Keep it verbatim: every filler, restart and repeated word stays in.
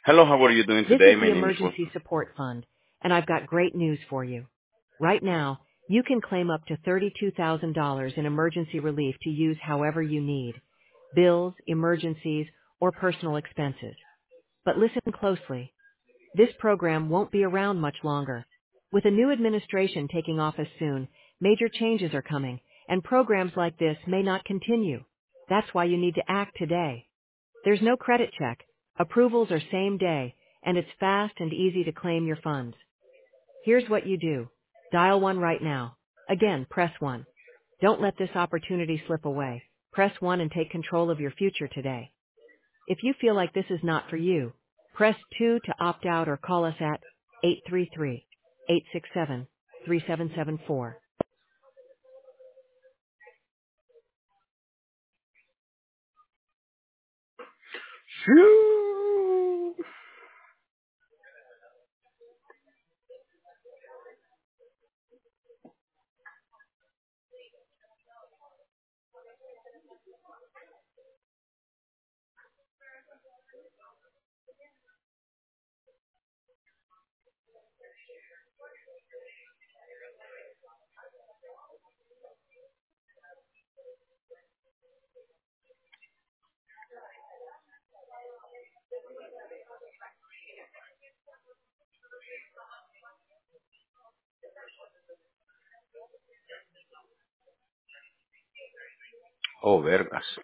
Hello, how are you doing This today? is My the name is Emergency Wilson. Support Fund, and I've got great news for you. Right now, you can claim up to thirty-two thousand dollars in emergency relief to use however you need. Bills, emergencies, or personal expenses. But listen closely. This program won't be around much longer. With a new administration taking office soon, major changes are coming, and programs like this may not continue. That's why you need to act today. There's no credit check. Approvals are same day, and it's fast and easy to claim your funds. Here's what you do. Dial one right now. Again, press one. Don't let this opportunity slip away. Press one and take control of your future today. If you feel like this is not for you, press two to opt out or call us at eight three three, eight six seven, three seven seven four. Shoo! Oh, vergas.